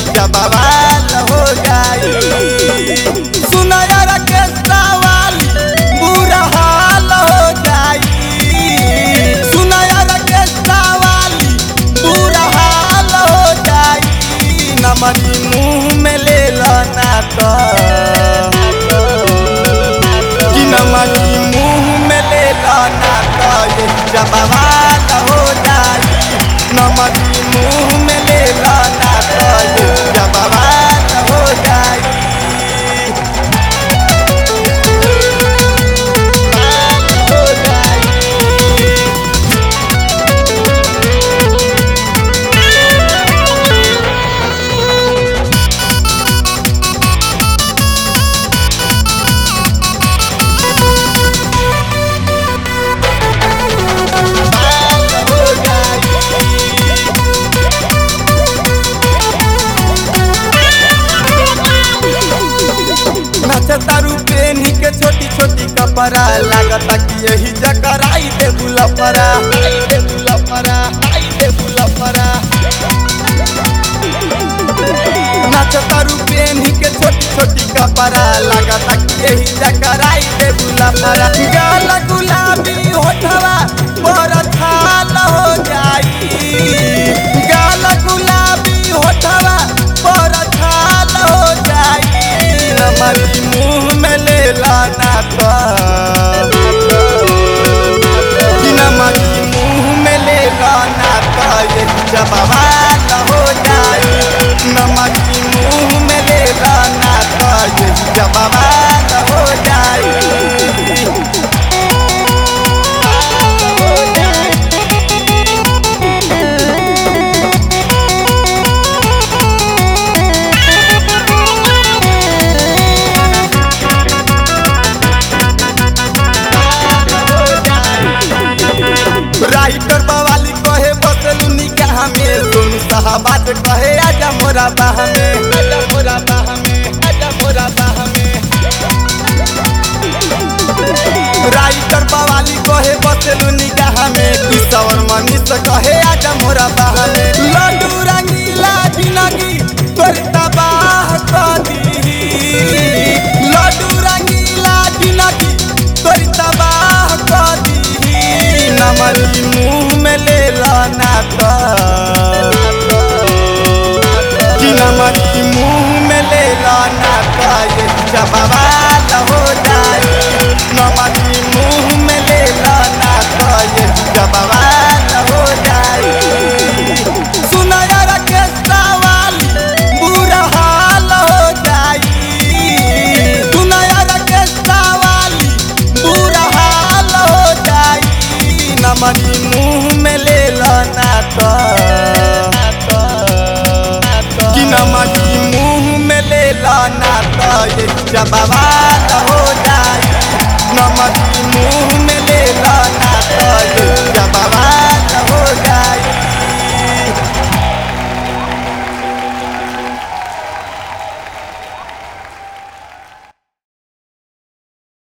जब बवाल हो जाई। सुना यार के सवाली बुरा हाल हो जाई। सुना यार के सवाली बुरा हाल हो जाई। नमरी मुँह में ले लो ना तो कि नमरी मुँह में ले लो ना तो ये जब बवाल हो जाई। नमरी मुँह में ले लो ना तो ये जब बवाल हो जाई। तारू पेनी के छोटी छोटी कपड़ा लागता कि यही जकराई दे बुलपरा दे बुलपरा दे बुलपरा। नाच तारू पेनी के छोटी छोटी कपड़ा लागता कि यही जकराई दे बुलपरा। गाल गुलाबी होठवा पर थाल हो जाई। गाल गुलाबी होठवा पर थाल हो जाई। नमरी मुँह में ले लाना तो नमरी मुँह में ले लाना तो ये जब बवाल हो जाई। नमरी मुँह में ले लाना तो ये जब बवाल हो जाई। राइटर बवाली कहे बसलू निकाह में। सोनू साहबाज कहे आजा मोरा बाह में आजा मोरा बाह में आजा मोरा बाह में। राइटर बवाली कहे बसलू निकाह में। किशोर मनीष कहे आजा मोरा बाह में। लड्डू रंगीला जिंदगी तोर तबाह कर दी। लड्डू रंगीला जिंदगी तोर तबाह कर दी। नमरी मुँह में ले लाना तो कि नमरी मुँह में ले लाना तो ये जब बवाल हो जाई। नमरी मुँह में ले लाना तो ये जब बवाल हो जाई। सुना यार के सवाली बुरा हाल हो जाई। सुना यार के सवाली बुरा हाल हो जाई। नमरी मुँह में ले लाना तो कि नमरी मुँह में ले लाना तो ये जब बवाल हो जाई। नमरी